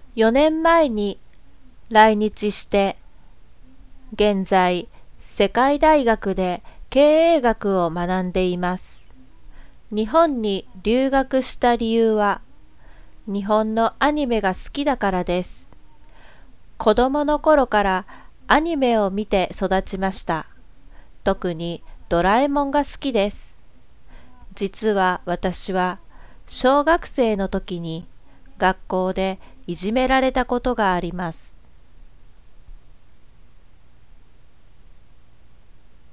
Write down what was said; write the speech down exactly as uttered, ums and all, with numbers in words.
よねんまえに来日して、現在世界大学で経営学を学んでいます。日本に留学した理由は、日本のアニメが好きだからです。子供の頃からアニメを見て育ちました。特にドラえもんが好きです。実は私は小学生の時に学校でいじめられたことがあります。